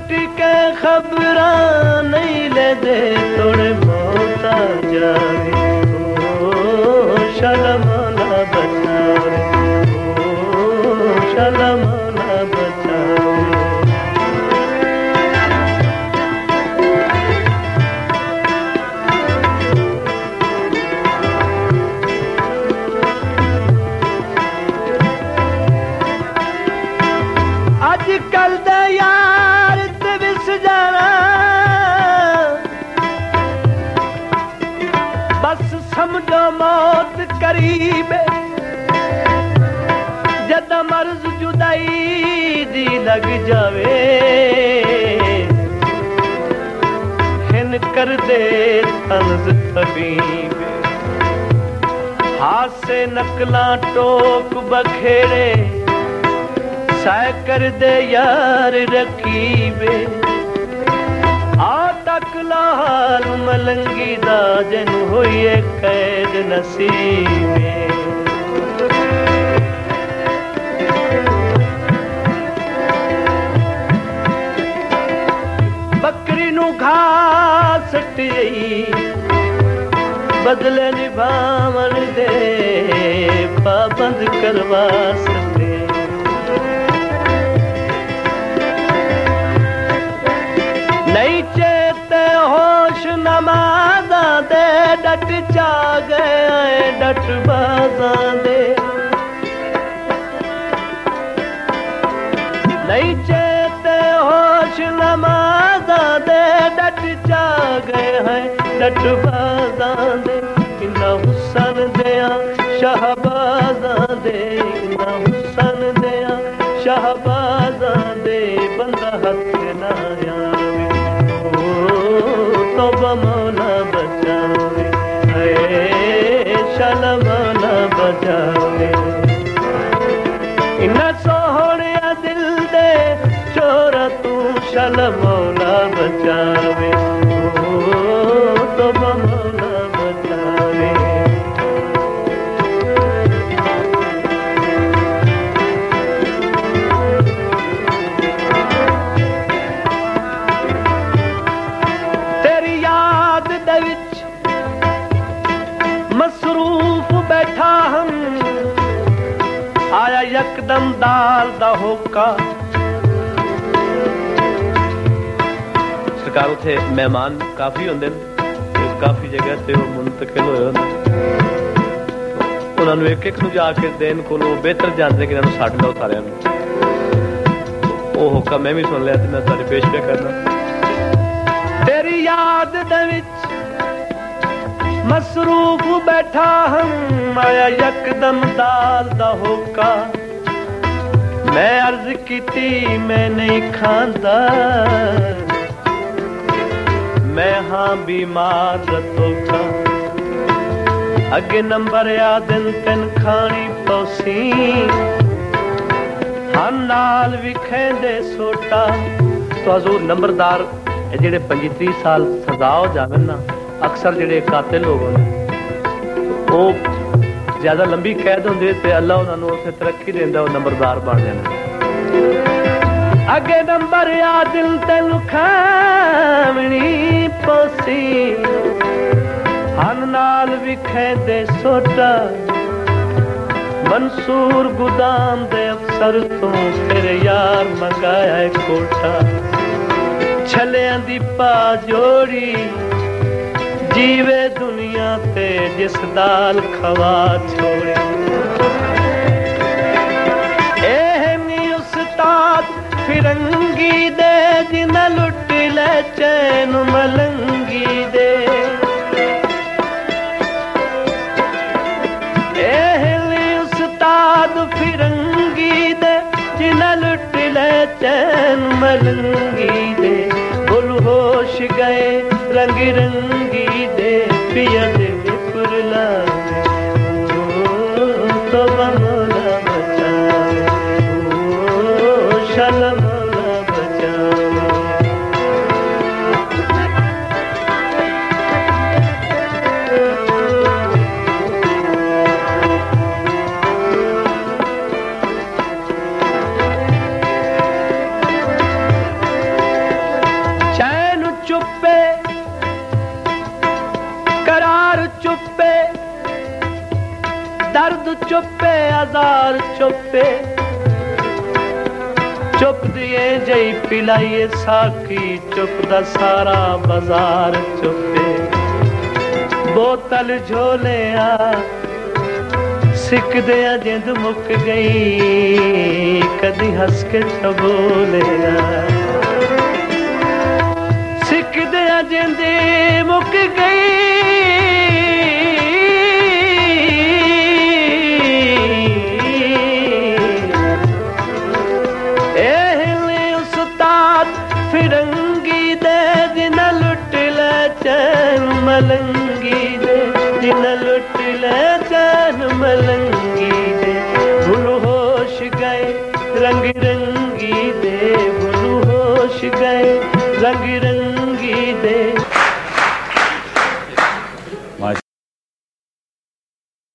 के खबरा नहीं ले दे थोड़े मौता जावे ओ शलमाना बचावे ओ शलमाना बचावे। अजकल दे यार ते विस जाना बस समझो मौत करीब जद मर्ज जुदाई दी लग जावे हिन कर दे तंज तबीब हाथ से नकला टोक बखेड़े साय कर दे यार रकीबे आ तक लाल मलंगी दा जन होइए कैद नसीबे। बकरी नू घास सटी बदले निभावन दे पाबंद करवा सके नहीं चेते होश नमाज़ा दे डट चा गए डट बाज़ा दे नहीं चेते होश नमाज़ा दे डट चा गए हैं डट बाज़ा दे इन्ना हुसन दिया शाहबाज़ा दे इन्ना हुसन दिया शाहबाज़ा दे बंदा हथ ना आवे तौबा मौला बचावे शलमाना बचावे। इन्ना सोहणिया दिल दे चोरा तू शलमाना बचावे तौबा मौला बचावे। मसरूफ बैठा हम आया यकदम दाल दा होका सरकार उथे मेहमान काफी होंदे काफी जगह ते मुंतकिल होए उन्होंने एक एक नूं जाके देन कोलों बेहतर जानते कि इन्होंने छड्ड लो सारिਆਂ ਨੂੰ ਉਹ होका मैं भी सुन लिया ते मैं तुहाडे पेश पे करना। तेरी याद दे विच मसरूफ बैठा हम आया यकदम दाल दा होका मैं अर्ज कीती मैं नहीं खांदा मैं हाँ बीमार रतोका अगे नंबर आ दिन तिन खानी पौसी हाँ नाल भी खेंदे सोटा। तो हजूर नंबरदार जेड़े 25-30 साल सजा हो जावे ना अक्सर जेड़े कातिल लोग होंदे वो ज्यादा लंबी कैद होंदे ते अल्लाह उन्हां नूं उसे तरक्की देंदा वो नंबरदार बन जांदे। अगे नंबर आ दिल तेनू खावनी पोसी हन नाल विखेंदे सोटा मंसूर गुदाम दे अफसर तो तेरे यार मंगाया कोठा छलियां दी पा जोड़ी जीवे दुनिया ते जिस दाल खवा छोड़ी। एहनी उस्ताद फिरंगी दे जिन्ना लुट ले चैन मलंगी दे एहनी उस्ताद फिरंगी दे जिन्ना लुट ले चैन मलंगी दे बोल होश गए रंग रंगी दे पिया दे पुरला तो मौला बचावे शलम मौला बचावे। बाजार चुपे चुप दिए जई पिलाइए साकी चुप दा सारा बाजार चुपे बोतल झोले सिक दिया जिंद मुक गई कदी हंस के चबोले सिक दिया जिंद मुक गई फिरंगी दे जिन लुट ले चैन मलंगी दे जिन लुट ले चैन मलंगी दे भूल होश गए रंग रंगी दे भूल होश गए रंग रंगी दे।